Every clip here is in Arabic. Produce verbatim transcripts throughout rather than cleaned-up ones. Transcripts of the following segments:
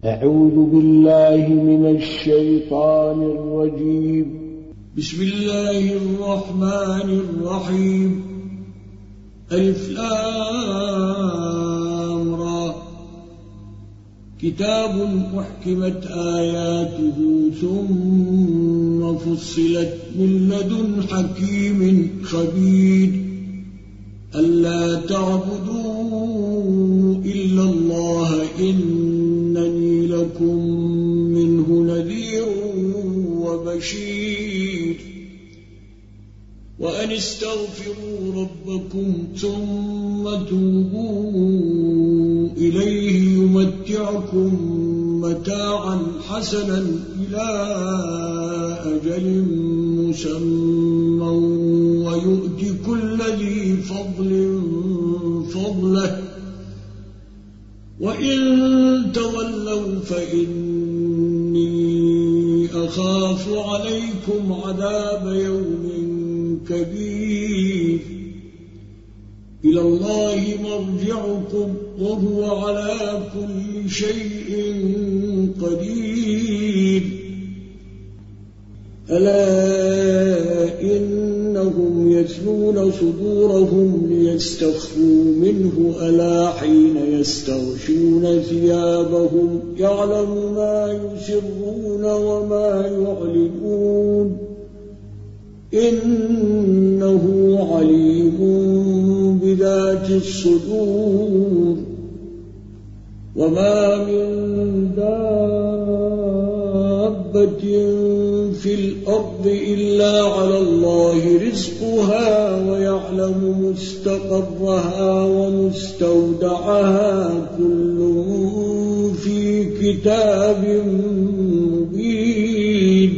أعوذ بالله من الشيطان الرجيم. بسم الله الرحمن الرحيم. ألف لام را. كتاب أحكمت آياته ثم فصلت من لدن حكيم خبير ألا تعبدوا إلا الله إنني لكم منه نذير وبشير وأن استغفروا ربكم ثم توبوا إليه يمتعكم متاعا حسنا إلى أجل مسمى ويؤتي كل ذي فضل فضله وإن تولوا فإني أخاف عليكم عذاب يوم كبير إلى الله مرجعكم وهو على كل شيء قدير ألا إنهم يثنون صدورهم ليستخفوا منه ألا حين يستغشون ثيابهم يعلم ما يسرون وما يعلنون إنه عليم بذات الصدور وما من دابة في الأرض إلا على الله رزقها ويعلم مستقرها ومستودعها كل في كتاب مبين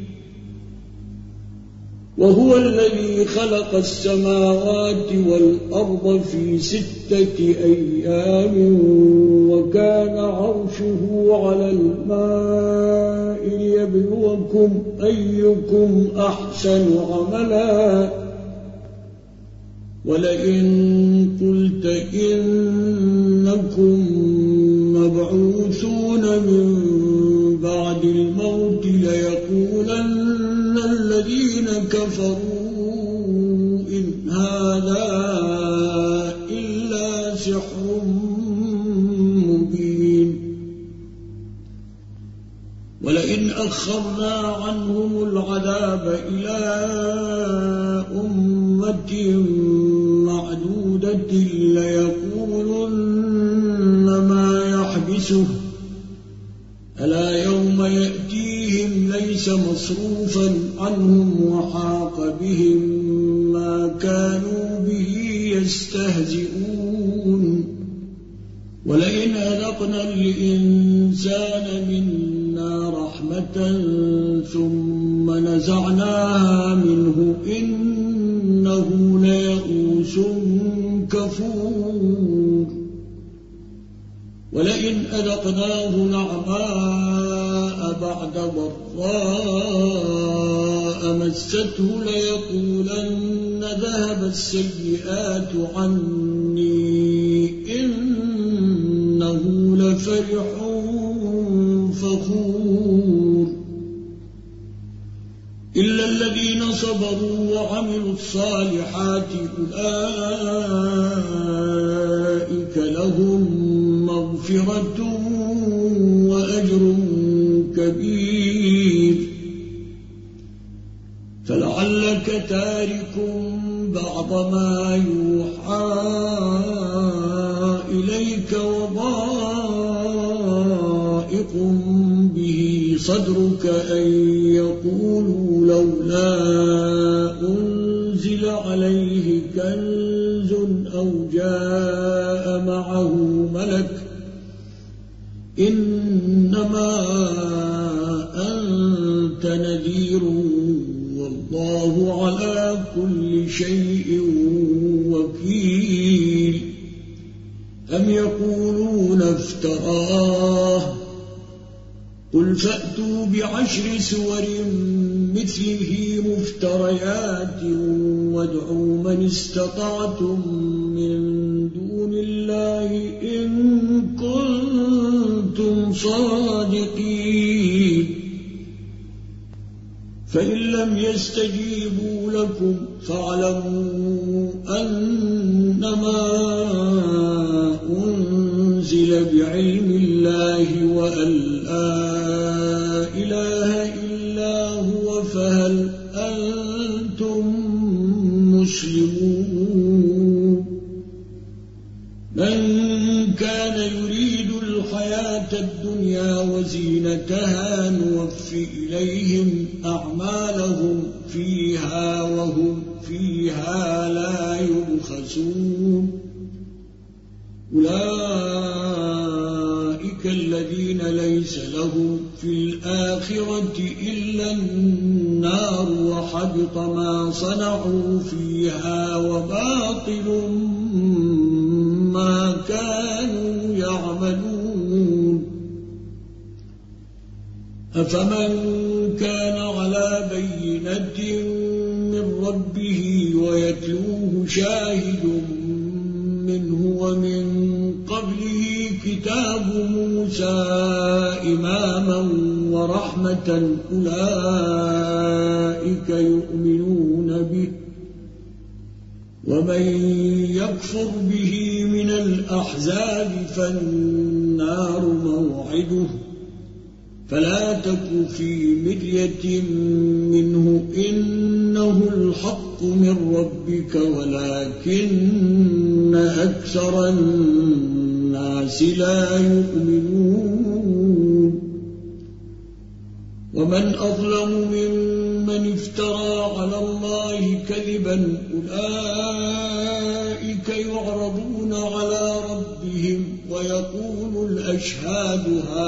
وهو الذي خلق السماوات والأرض في ستة أيام وكان عرشه على الماء ليبلوكم أيكم أحسن عملا ولئن قلت إنكم مبعوثون من بعد الموت ليقولن الذين كفروا إن هذا إلا سحر مبين ولئن أخرنا عنهم العذاب إلى أمة معدودة ليقولن ما يحبسه ألا يوم يأتيهم ليس مصروفا عنهم وحاق بهم ما كانوا به يستهزئون ولئن أذقنا الإنسان منا رحمة ثم نزعناها منه إنه ليئوس كفور ولئن أذقناه نعماء بعد ضراء مسته ليقولن ذهب السيئات عني إنه لفرح فخور إلا الذين صبروا وعملوا الصالحات أولئك لهم مغفرة وأجر كبير فلعلك تارك بعض ما يوحى إليك وضائق به صدرك أن يقولوا لولا أنزل عليه كنز أو جاء معه ملك إنما أنت نذير والله على كل شيء وكيل أم يقولون افتراه قل فأتوا بعشر سور مثله مفتريات وادعوا من استطعتم من دون الله إن كنتم صادقين فإن لم يستجيبوا لكم فاعلموا أنما أنزل بعلم الله وأن لا إله إلا هو فهل أنتم مسلمون من كان يريد الحياة الدنيا وزينتها نوفي إليهم أعمالهم فيها وهم فيها لا يبخسون أولئك الذين ليس لهم في الآخرة إلا النار وحبط ما صنعوا فيها وباطل ما كانوا يعملون أفمن كان على بينة من ربه ويتلوه شاهد منه ومن قبله كتاب موسى إماما ورحمة أولئك يؤمنون به ومن يكفر به من الأحزاب فالنار موعده فلا تك في مرية منه إنه الحق من ربك ولكن أكثر الناس لا يؤمنون ومن أظلم ممن افترى على الله كذبا أولئك يعرضون على ربهم ويقول الأشهاد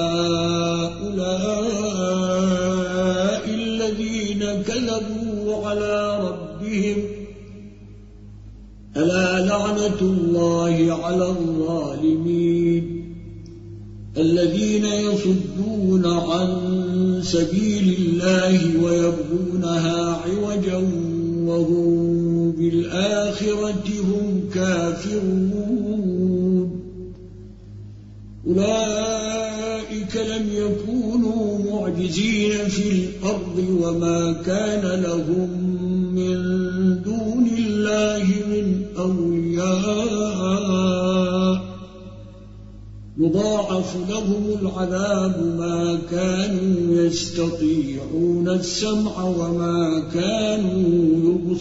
هؤلاء الذين كذبوا على ربهم ألا لعنة الله على الظالمين الذين يصدون عن سبيل الله ويبغونها عوجا وهم بالآخرة هم كافرون أولئك لم يكونوا معجزين في الأرض وما كان لهم من دون الله من أولياء يضاعف لهم العذاب ما كانوا يستطيعون السمع وما كانوا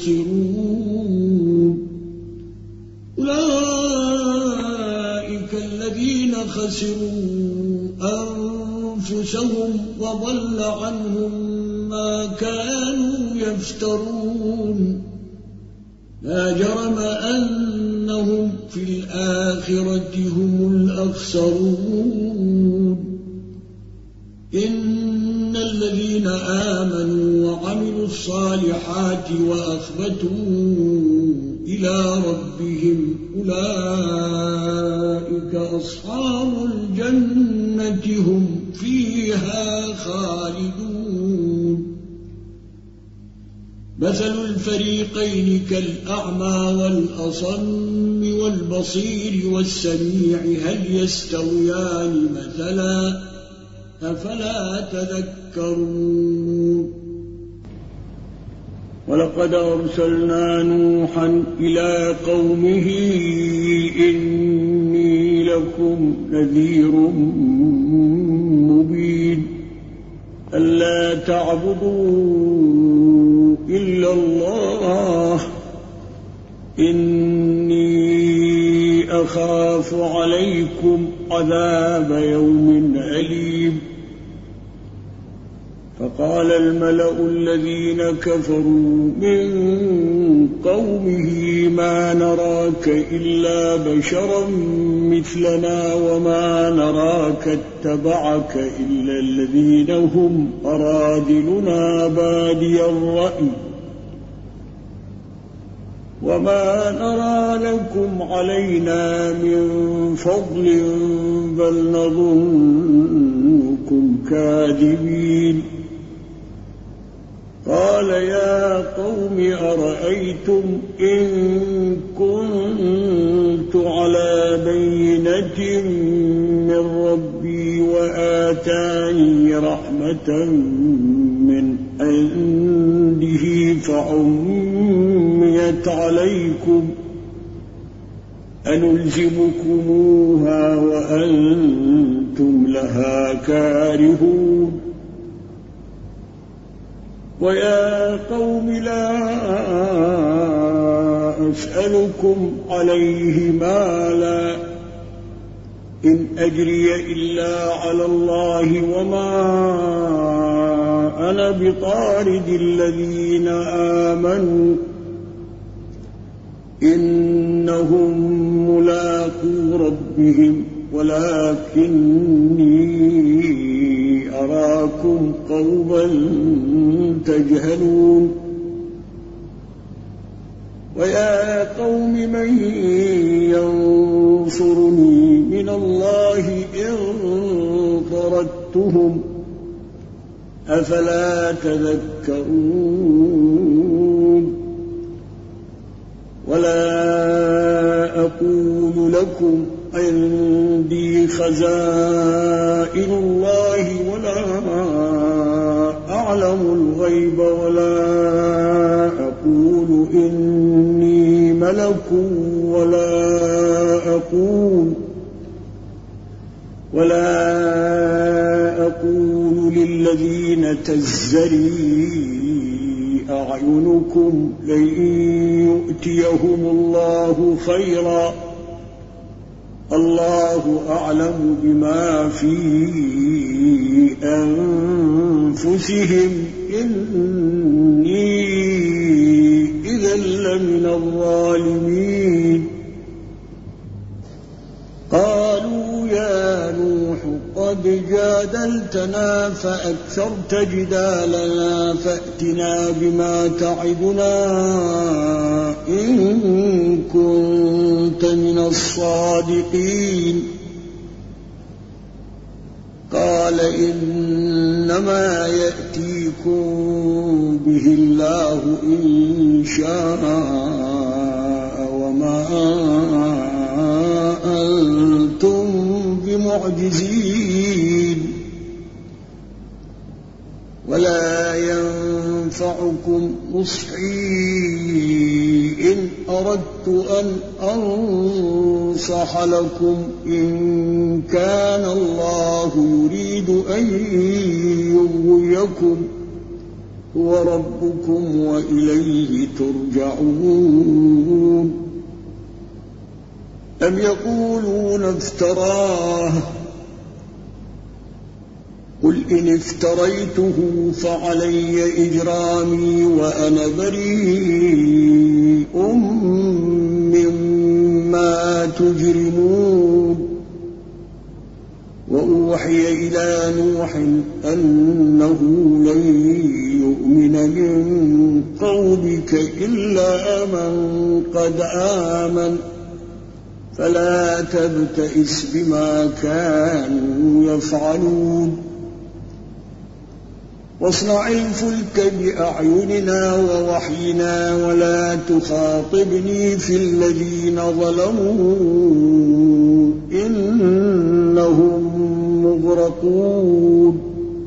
يبصرون أولئك الذين خسروا أنفسهم وضل عنهم ما كانوا يفترون لا جرم أنهم في الآخرة هم الأخسرون إن الذين آمنوا وعملوا الصالحات وأخبتوا إلى ربهم أولئك أصحاب الجنة هم فيها خالدون مثل الفريقين كالأعمى والأصم والبصير والسميع هل يستويان مثلا أفلا تذكرون ولقد أرسلنا نوحا إلى قومه إني لكم نذير مبين ألا تعبدوا إلا الله إني أخاف عليكم عذاب يوم أليم فقال الملأ الذين كفروا من قومه ما نراك إلا بشرا مثلنا وما نراك اتبعك إلا الذين هم أرادلنا بادي الرأي وما نرى لكم علينا من فضل بل نظنكم كاذبين قال يا قوم أرأيتم إن كنت على بينة من ربي وآمنت رحمة من عنده فعميت عليكم أنلزمكموها وأنتم لها كارهون ويا قوم لا أسألكم عليه مالا إن أجري إلا على الله وما أنا بطارد الذين آمنوا إنهم ملاقو ربهم ولكني أراكم قوما تجهلون ويا قوم من ينصرني من الله إن طردتهم أفلا تذكرون ولا أقول لكم عندي خزائن الله ولا أعلم الغيب ولا أقول إني ملك ولا أقول ولا أقول للذين تزري أعينكم لن يؤتيهم الله خيرا الله أعلم بما في أنفسهم إني إذا لمن الظالمين قالوا يا نوح قد جادلتنا فأكثرت جدالنا فأتنا بما تعدنا إن كنت من الصادقين قال إنما يأتيكم به الله إن شاء وما أنتم بمعجزين ولا ينفعكم نصحي إن أردت أن أنصح لكم إن كان الله يريد أن يغويكم هو ربكم وإليه ترجعون أم يقولون افتراه قل إن افتريته فعلي إجرامي وأنا بريء مما تجرمون وأوحي إلى نوح أنه لن يؤمن من قومك إلا من قد آمن فلا تبتئس بما كانوا يفعلون واصنع الفلك بأعيننا ووحينا ولا تخاطبني في الذين ظلموا إنهم مغرقون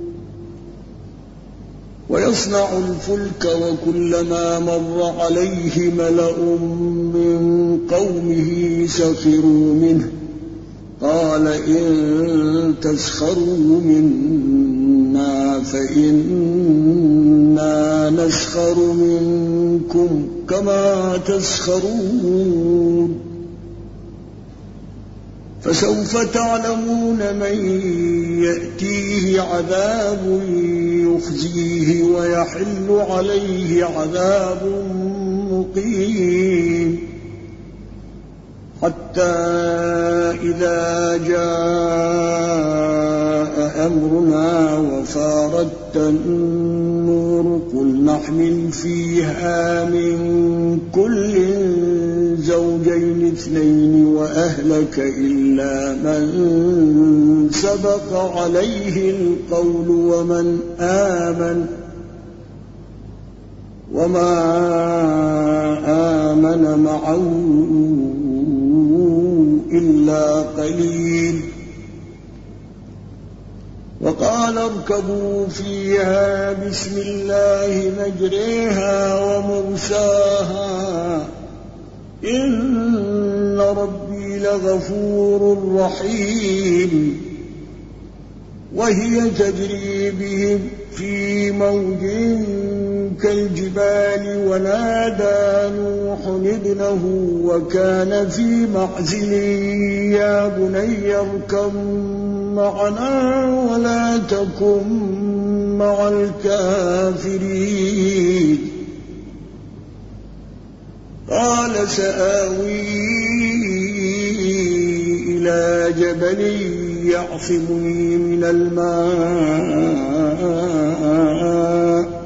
ويصنع الفلك وكلما مر عليه ملأ من قومه سخروا منه قال إن تسخروا منا فإنا نسخر منكم كما تسخرون فسوف تعلمون من يأتيه عذاب يخزيه ويحل عليه عذاب مقيم حتى إذا جاء أمرنا وفارت النور قل نحمل فيها من كل زوجين اثنين وأهلك إلا من سبق عليه القول ومن آمن وما آمن معه إلا قليل وقال اركبوا فيها بسم الله مجريها ومرساها إن ربي لغفور رحيم وهي تجري بهم في موج كالجبال ونادى نوح ابنه وكان في معزل يا بني اركب معنا ولا تكن مع الكافرين قال سآوي إلى جبل يعصمني من الماء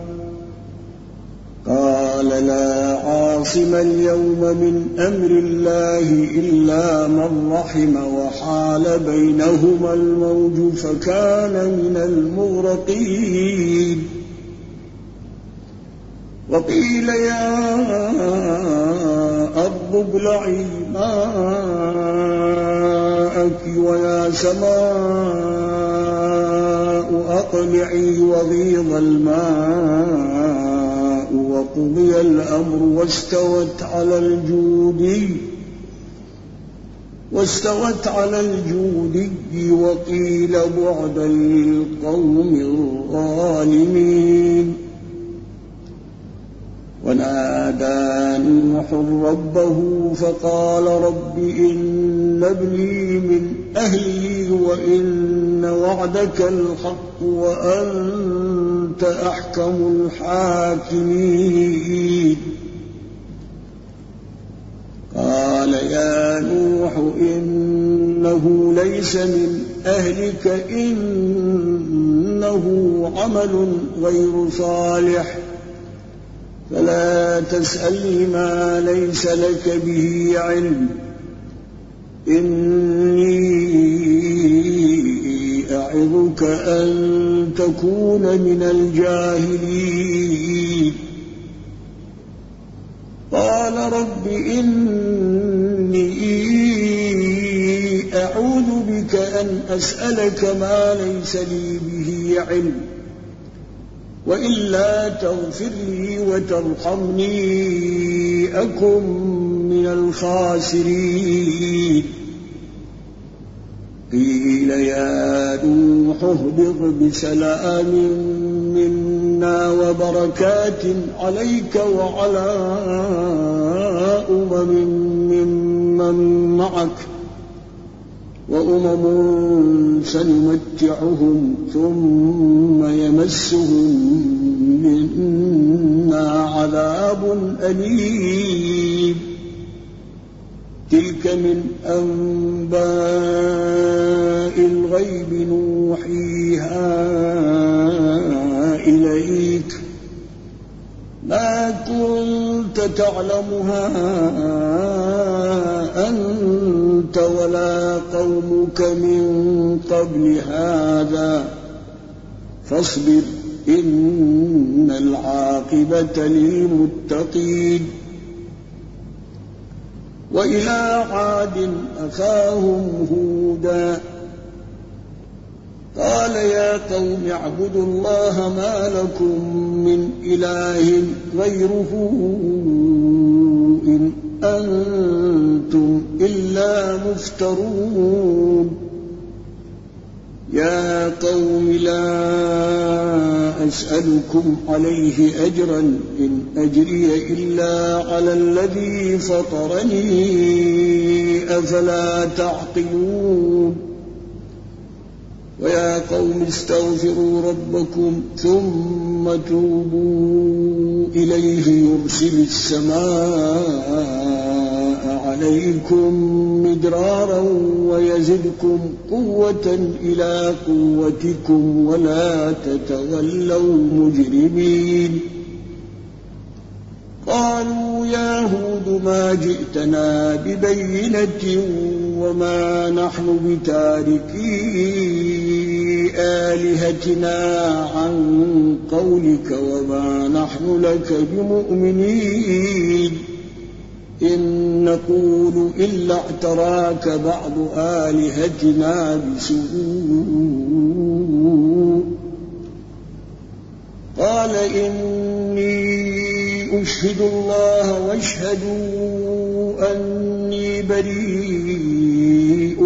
قال لا عاصم اليوم من أمر الله إلا من رحم وحال بينهما الموج فكان من المغرقين وقيل يا أرض ابلعي ماءك ويا سماء أقلعي وغيض الماء وقضي الأمر واستوت على الجودي واستوت على الجودي وقيل بعدا للقوم الظالمين ونادى نوح ربه فقال رب إن ابني من أهلي وإن وعدك الحق وأنت أحكم الحاكمين قال يا نوح إنه ليس من أهلك إنه عمل غير صالح فلا تسألني ما ليس لك به علم إني أعظك أن تكون من الجاهلين قال رب إني أعوذ بك أن أسألك ما ليس لي به علم وإلا تغفر لي وترحمني أكن من الخاسرين قيل يا نوح اهبط بسلام منا وبركات عليك وعلى أمم ممن معك وأمم سنمتعهم ثم يمسهم منا عذاب أليم تلك من أنباء الغيب نوحيها إليك ما كنت تعلمها أنت ولا قومك من قبل هذا فاصبر إن العاقبة للمتقين وإلى عاد أخاهم هودا قال يا قوم اعبدوا الله ما لكم من إله غيره إن أنتم إلا مفترون يا قوم لا أسألكم عليه أجرا إن أجري إلا على الذي فطرني أفلا تعقلون ويا قوم استغفروا ربكم ثم توبوا إليه يرسل السماء عليكم مدرارا ويزدكم قوة إلى قوتكم ولا تتولوا مجرمين قالوا يا هود ما جئتنا ببينة وما نحن بتاركي آلهتنا عن قولك وما نحن لك بمؤمنين إن نقول إلا اعتراك بعض آلهتنا بسوء فقال إني أشهد الله واشهدوا أني بريء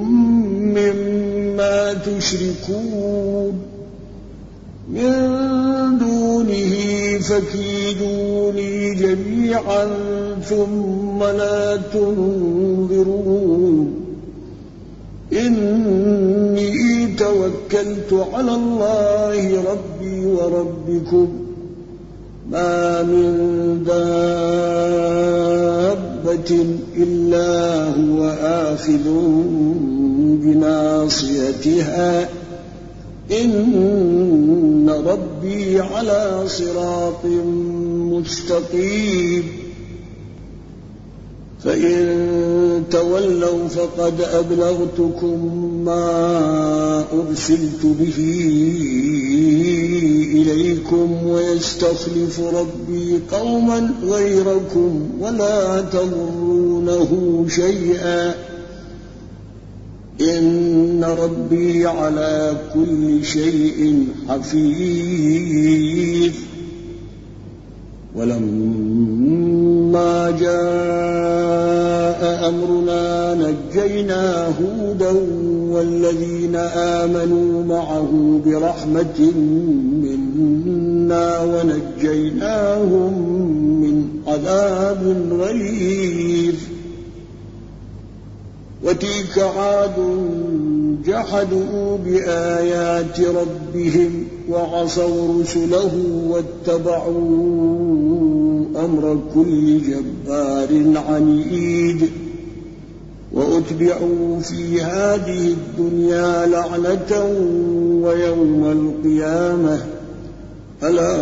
مما تشركون من دونه فكيدوني جميعا ثم لا تنظرون إني توكلت على الله ربي وربكم ما من دابة إلا هو آخذ بناصيتها إن ربي على صراط مستقيم فإن تولوا فقد أبلغتكم ما أرسلت به إليكم ويستخلف ربي قوما غيركم ولا تضرونه شيئا إن ربي على كل شيء حفيظ. ولما جاء أمرنا نجينا هودا والذين آمنوا معه برحمة منا ونجيناهم من عذاب غليظ. وتلك عاد جحدوا بآيات ربهم وعصوا رسله واتبعوا أمر كل جبار عنيد. وأتبعوا في هذه الدنيا لعنة ويوم القيامة ألا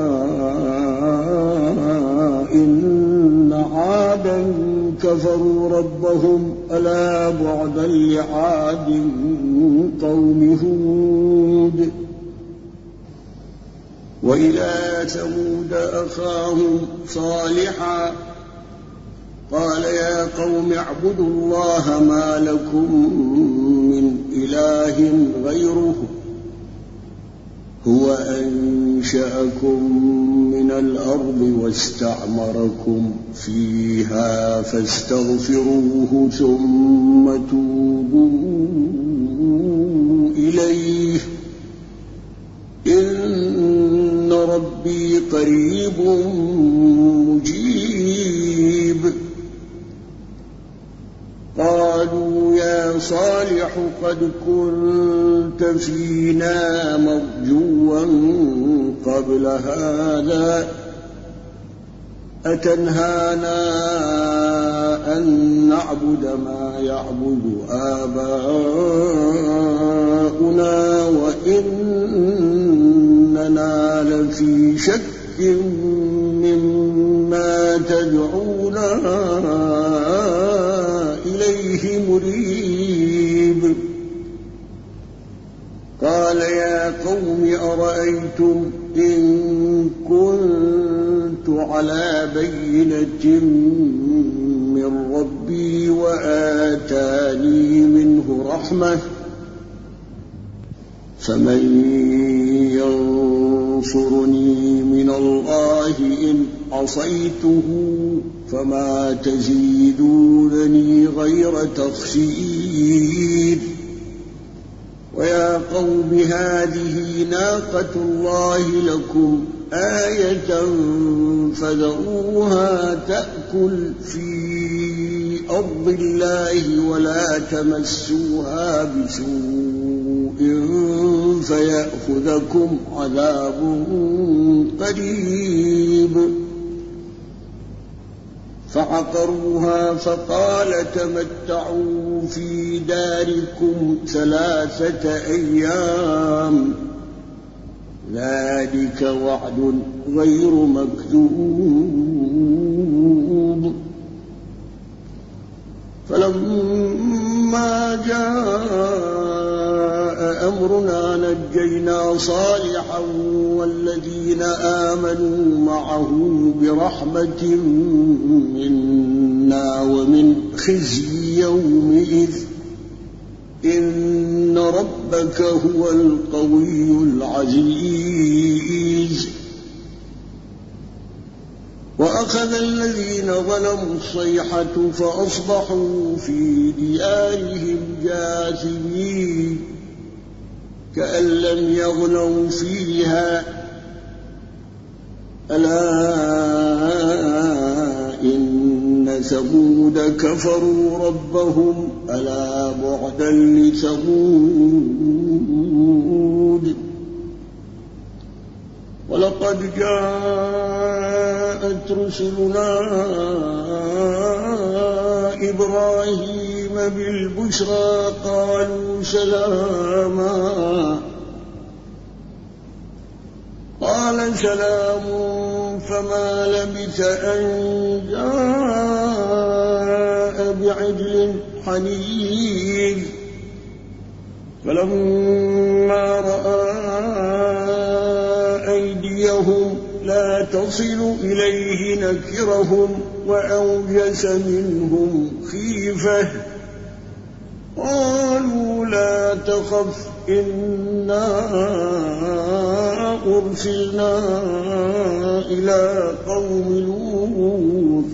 إن عادا كفروا ربهم ألا بعدا لعاد قوم هود. وإلى ثمود أخاهم صالحا قال يا قوم اعبدوا الله ما لكم من إله غيره هو أنشأكم من الأرض واستعمركم فيها فاستغفروه ثم توبوا إليه إن ربي قريب مجيب. قالوا يا صالح قد كنت فينا مرجوا قبل هذا أتنهانا أن نعبد ما يعبد آباؤنا وإننا لفي شك مما تدعونا إليه مريب. قال يا قوم أرأيتم إن كنت على بينة من ربي وآتاني منه رحمة فمن ينصرني من الله إن عصيته فما تزيدونني غير تخسير. ويا قوم هذه ناقة الله لكم آية فذروها تأكل في أرض الله ولا تمسوها بسوء فيأخذكم عذاب قريب. فعقروها فقال تمتعوا في داركم ثلاثة أيام ذلك وعد غير مكذوب. فلما جاء أمرنا نجينا صالحا والذين آمنوا معه برحمة منا ومن خزي يومئذ إن ربك هو القوي العزيز. وأخذ الذين ظلموا الصيحة فأصبحوا في ديارهم جاثمين كأن لم يغنوا فيها ألا إن ثمود كفروا ربهم ألا بعدا لثمود ولقد جاءت رسلنا إبراهيم بالبشرى قالوا سلاما قال سلام فما لبث أن جاء بعجل حنيذ فلما رأى أيديهم لا تصل إليه نكرهم وأوجس منهم خيفة قالوا لا تخف إنا أرسلنا إلى قوم لوط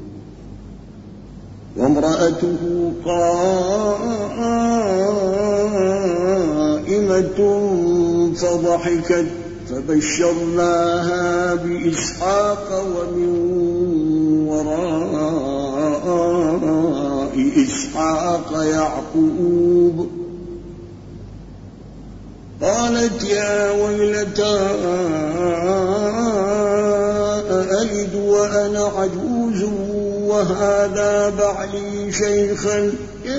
وامرأته قائمة فضحكت فبشرناها بإسحاق ومن وراء إسحاق يعقوب قالت يا ويلتى أألد وأنا عجوز وهذا بعلي شيخا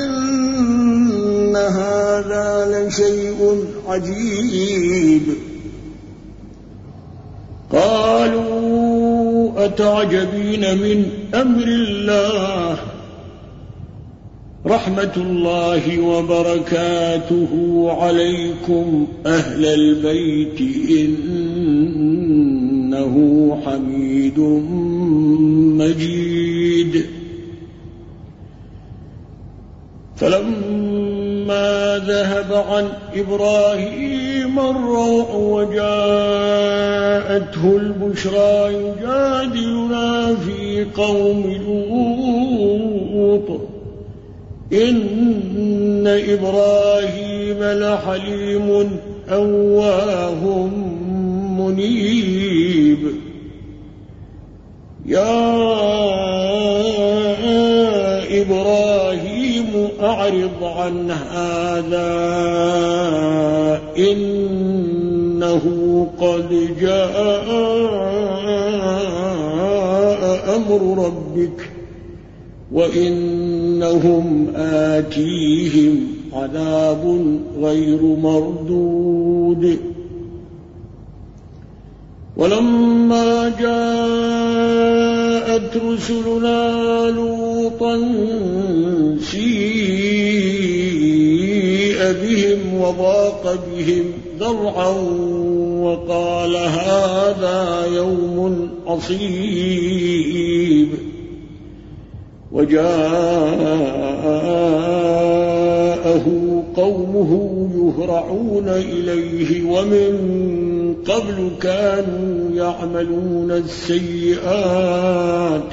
إن هذا لشيء عجيب قالوا أتعجبين من أمر الله رحمة الله وبركاته عليكم أهل البيت إنه حميد مجيد فلما ذهب عن إبراهيم الروع وجاءته البشرى يجادلنا في قوم لوط إن إبراهيم لحليم أواه منيب يا إبراهيم أعرض عن هذا إنه قد جاء أمر ربك وإنهم آتيهم عذاب غير مردود ولما جاءت رسلنا لوطا سيء بهم وضاق بهم ذرعا وقال هذا يوم عصيب وجاءه قومه يهرعون إليه ومن قبل كانوا يعملون السيئات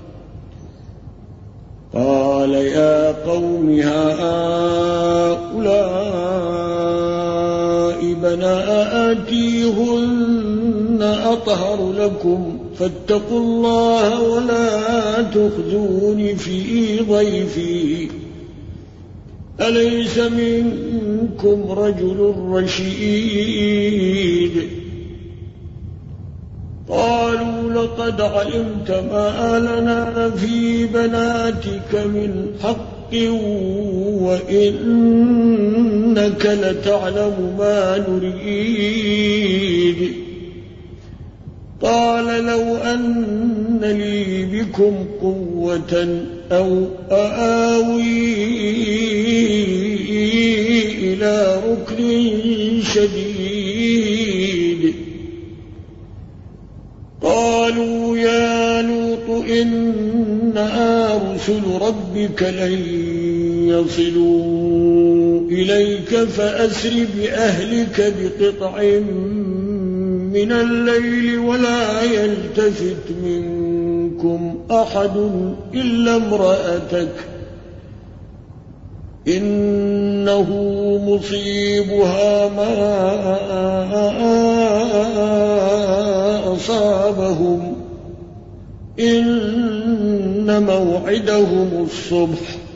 قال يا قوم هؤلاء بناتي هن أطهر لكم فاتقوا الله ولا تخزوني في ضيفي أليس منكم رجل رشيد قالوا لقد علمت ما لنا في بناتك من حق وإنك لتعلم ما نريد قال لو أن لي بكم قوة أو آوي إلى ركن شديد قالوا يا لوط إنا رسل ربك لن يصلوا إليك فأسر بأهلك بقطع من الليل ولا يلتفت منكم منكم أحد إلا امرأتك إنه مصيبها ما أصابهم إن موعدهم الصبح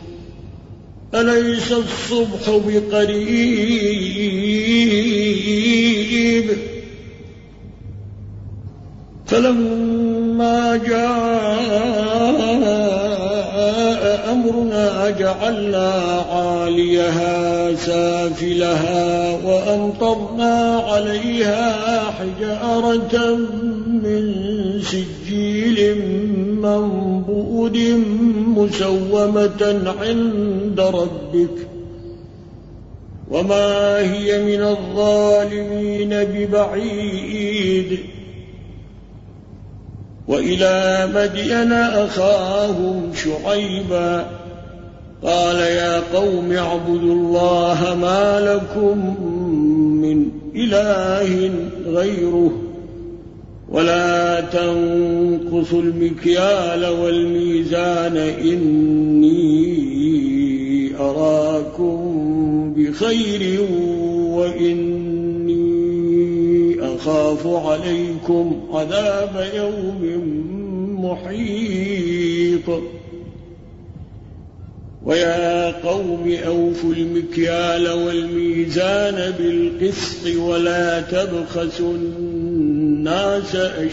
أليس الصبح بقريب فلما جاء أمرنا جعلنا عاليها سافلها وأمطرنا عليها حجارة من سجيل منضود مسومة عند ربك وما هي من الظالمين ببعيد وإلى مدين أخاهم شعيبا قال يا قوم اعبدوا الله ما لكم من إله غيره ولا تنقصوا المكيال والميزان إني أراكم بخير وإني أخاف عليكم عذاب يوم محيط ويا قوم أوفوا المكيال والميزان بالقسط ولا تبخسوا الناس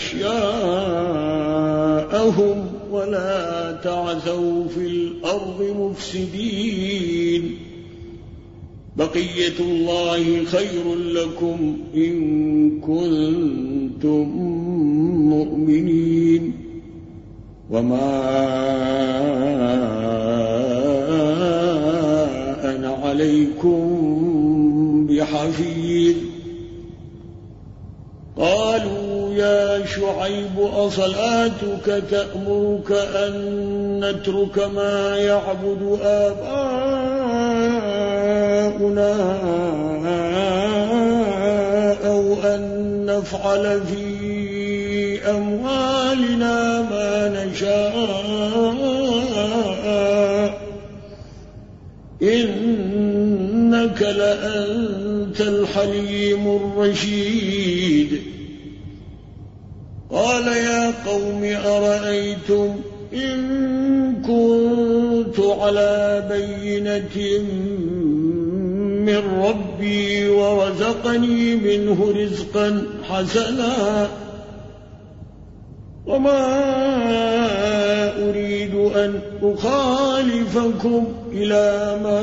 أشياءهم ولا تعثوا في الأرض مفسدين بقية الله خير لكم إن كنتم مؤمنين وما أنا عليكم بحفيظ قالوا يا شعيب أصلاتك تأمرك أن نترك ما يعبد آباؤنا أو أن نفعل في أموالنا ما نشاء إنك لأنت الحليم الرشيد قال يا قوم أرأيتم إن كنت على بينة من ربي ورزقني منه رزقا حسنا وما أريد أن أخالفكم إلى ما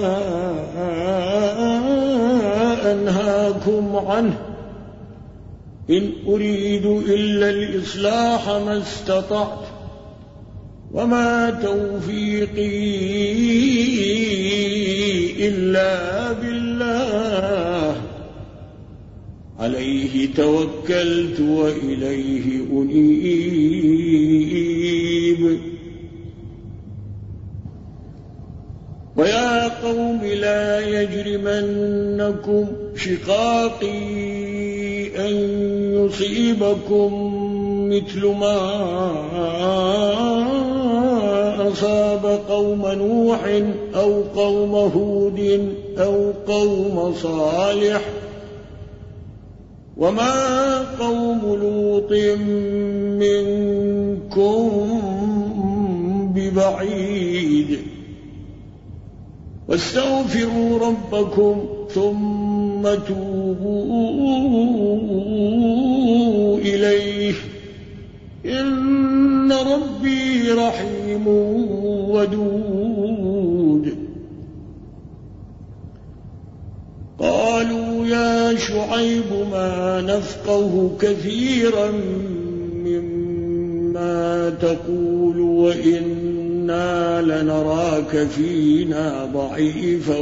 أنهاكم عنه إن أريد إلا الإصلاح ما استطعت وما توفيقي إلا بالله عليه توكلت وإليه أنيب ويا قوم لا يجرمنكم شقاقي أن يصيبكم مثل ما أصاب قوم نوح أو قوم هود أو قوم صالح وما قوم لوط منكم ببعيد واستغفروا ربكم ثم توبوا إليه إن ربي رحيم ودود قالوا يا شعيب ما نفقه كثيرا مما تقول وإنا لنراك فينا ضعيفا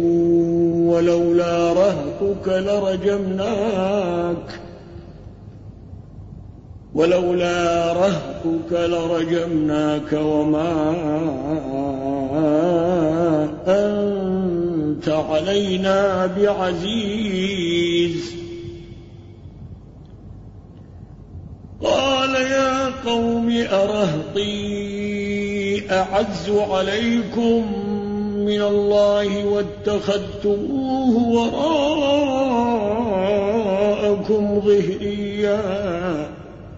ولولا رهطك لرجمناك ولولا رهطك لرجمناك وما أنت علينا بعزيز قال يا قوم أرهطي أعز عليكم من الله واتخذتموه وراءكم ظهريا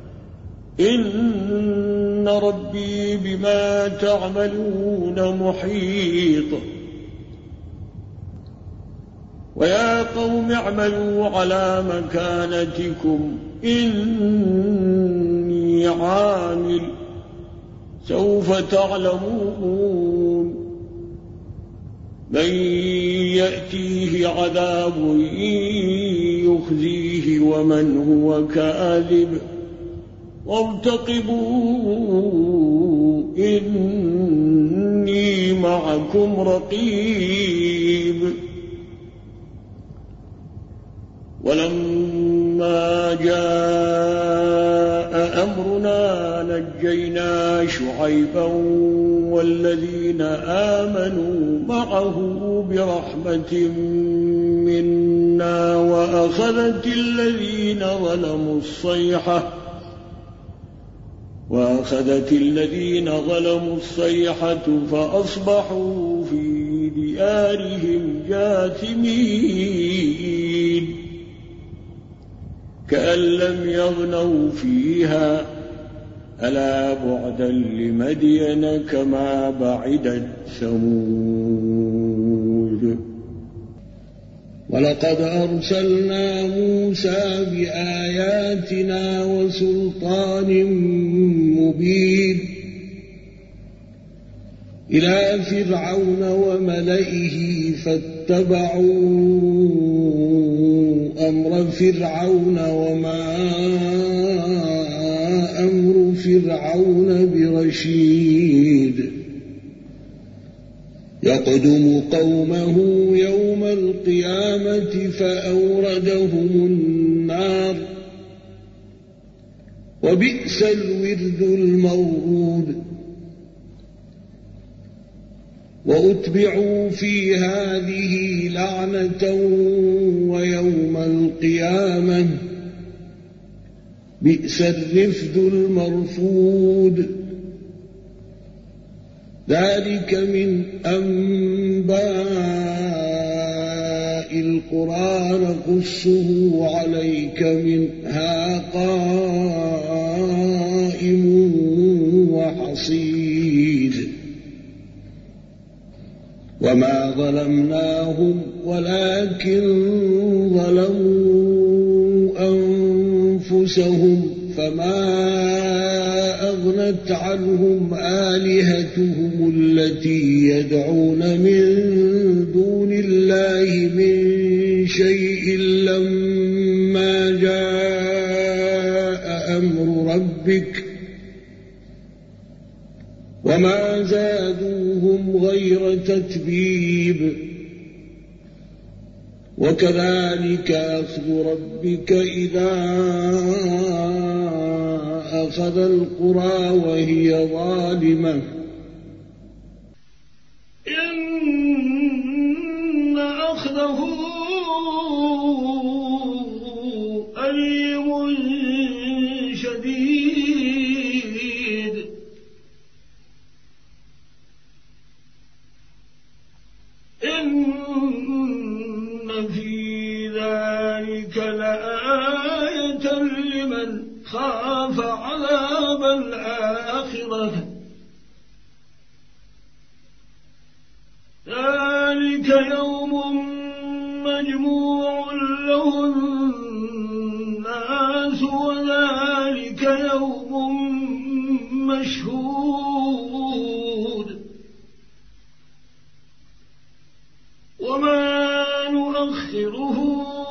إن ربي بما تعملون محيط ويا قوم اعملوا على مكانتكم إني عامل سوف تعلمون من يأتيه عذاب يخزيه ومن هو كاذب وارتقبوا إني معكم رقيب ولما جاء أمرنا نجينا شعيبا والذين آمنوا معه برحمة منا وأخذت الذين ظلموا الصيحة وأخذت الذين ظلموا الصيحة فأصبحوا في ديارهم جاثمين كأن لم يغنوا فيها ألا بعدا لمدين كما بعدت ثمود ولقد أرسلنا موسى بآياتنا وسلطان مبين إلى فرعون وملئه فاتبعوا أمر فرعون وما أمر فرعون برشيد يقدم قومه يوم القيامة فأوردهم النار وبئس الورد المورود وأتبعوا في هذه لعنة ويوم القيامة بئس الرفد المرفود ذلك من أنباء القرى نقصه عليك منها قائم وحصيد وما ظلمناهم ولكن ظلموا أنفسهم فما أغنت عنهم آلهتهم التي يدعون من دون الله من شيء لما جاء أمر ربك وما زادوهم غير تتبيب وكذلك أخذ ربك إذا أخذ القرى وهي ظالمة إن أخذه أليم شديد إن في ذلك لآية لمن خاف عذاب الآخرة ذلك يوم مجموع له الناس وذلك يوم مشهود وما نؤخره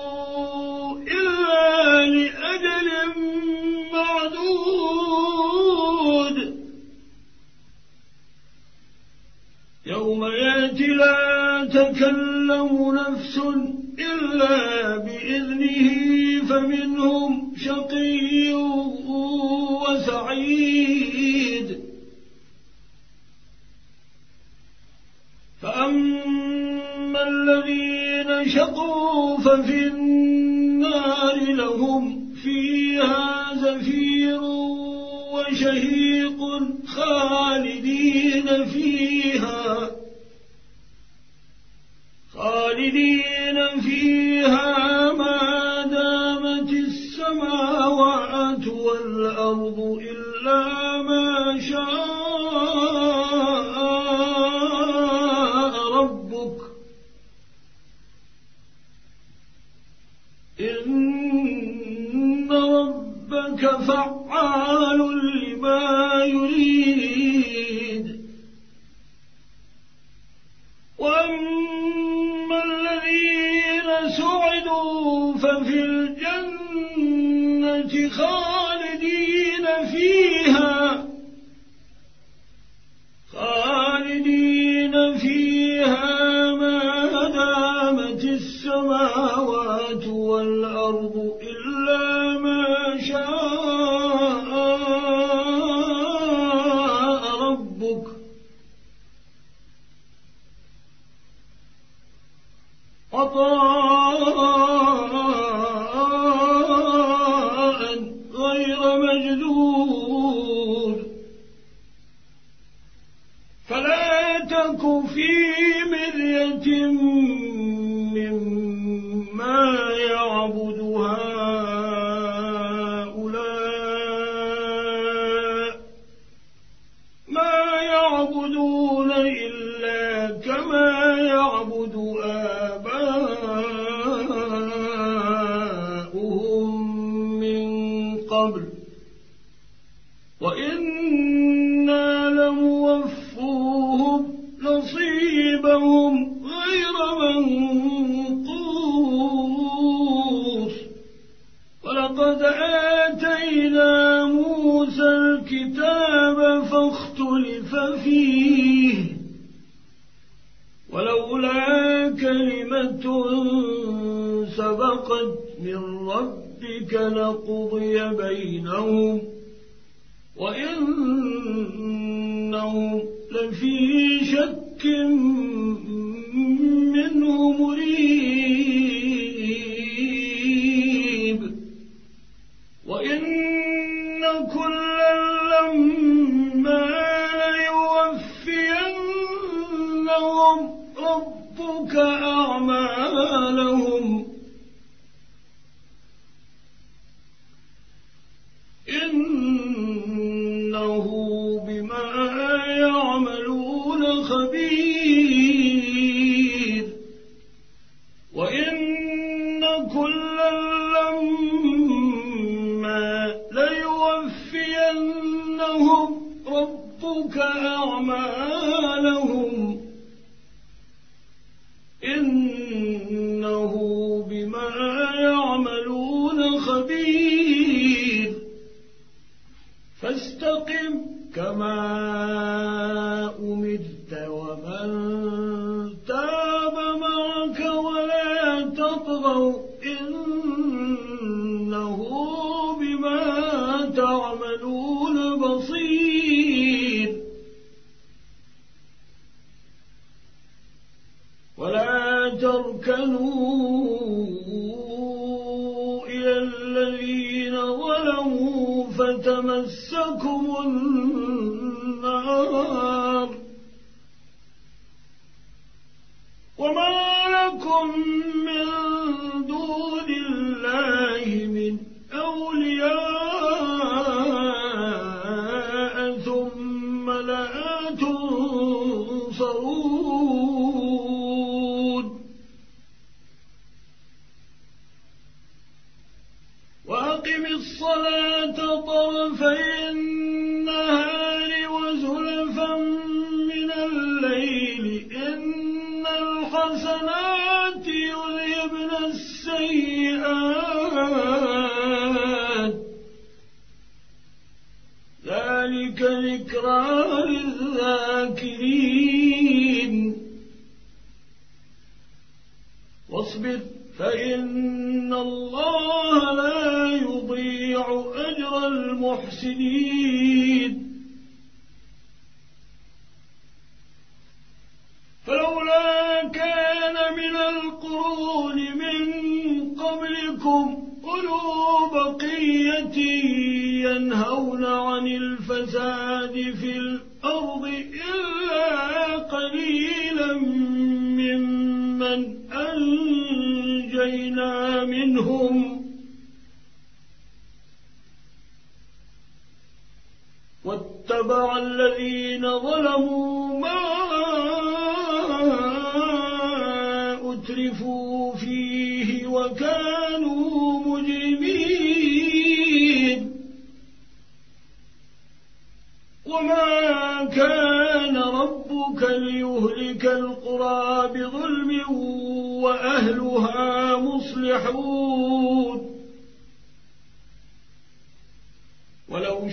إلا لأجل معدود يوم يأتي لا تكلم نفس إلا بإذنه فمنهم شقي وسعيد فأما الذين شقوا ففي النار لهم فيها زفير شهيق خالدين فيها خالدين فيها ما دامت السماوات والأرض إلا ما شاء ربك إن ربك فعال لما يريد. وأما الذين سعدوا ففي الجنة خالدين فيها خالدين فيها ما دامت السماوات والأرض إلا ما شاء ربك عطاء غير مجدود. فلا تك في مرية مما يعبد هؤلاء ما يعبدون إلا كما يعبد آباؤهم من قبل وإنا لموفوهم نصيبهم غير منقوص. ولقد آتينا موسى الكتاب فاختلف فيه ولولا كلمة سبقت من ربك لقضي بينهم وإنهم لفي شك منه مريب. وإن كلا لما ليوفينهم ربك أعمالهم إنه بما يعملون خبير. وإن كلا لما ليوفينهم ربك أعمالهم إنه بما يعملون خبير. فاستقم كما أمرت ومن تاب معك ولا تطغوا إنه بما تعملون بصير. ولا تركنوا إلى الذين ظلموا فتمسكم النار وما لكم من دون الله من أولياء ثم لا تنصرون. وأقم الصلاة طرفي النهار وزلفا من الليل إن الحسنات يذهبن السيئات ذلك ذكرى للذاكرين. واصبر فإن الله لا يضيع أجر المحسنين. فلولا كان من القرون من قبلكم أولو بقية ينهون عن الفساد في الأرض إلا قليلا ممن أنجينا منهم واتبع الذين ظلموا ما أترفوا فيه وكانوا مجرمين وما كان ربك ليهلك القرى بظلم وأهلها مصلحون ولو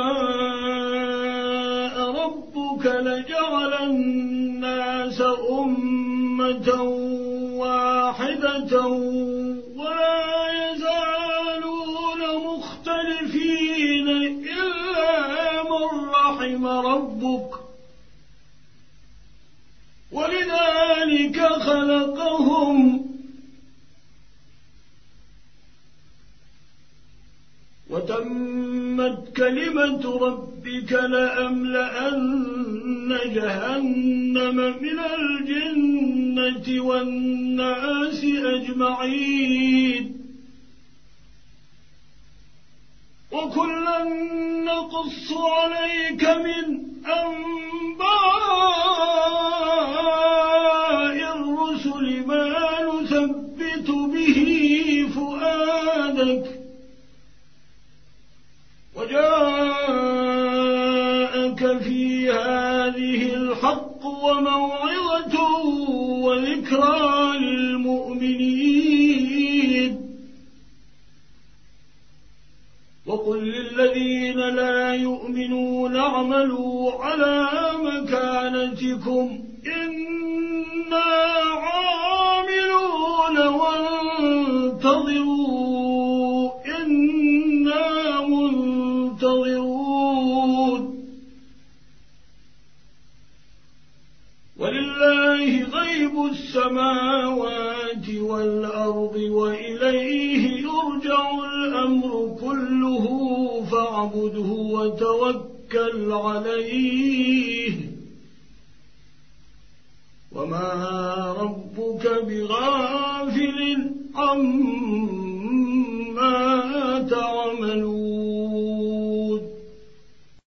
شاء ربك لجعل الناس أمة واحدة ولا يزالون مختلفين إلا من رحم ربك ولذلك خلقهم وتمت كلمة ربك لأملأن جهنم من الجنة والناس أجمعين وكلا نقص عليك من أنباء الرسل ما نثبت به فؤادك وجاءك في هذه الحق وموعظة وذكرى للمؤمنين وقل للذين لا يؤمنون اعملوا على مكانتكم إنا عاملون وانتظروا إنا منتظرون ولله غيب السماوات والأرض وإليه يرجع الأمر كله فاعبده وتوكل عليه وما ربك بغافل عما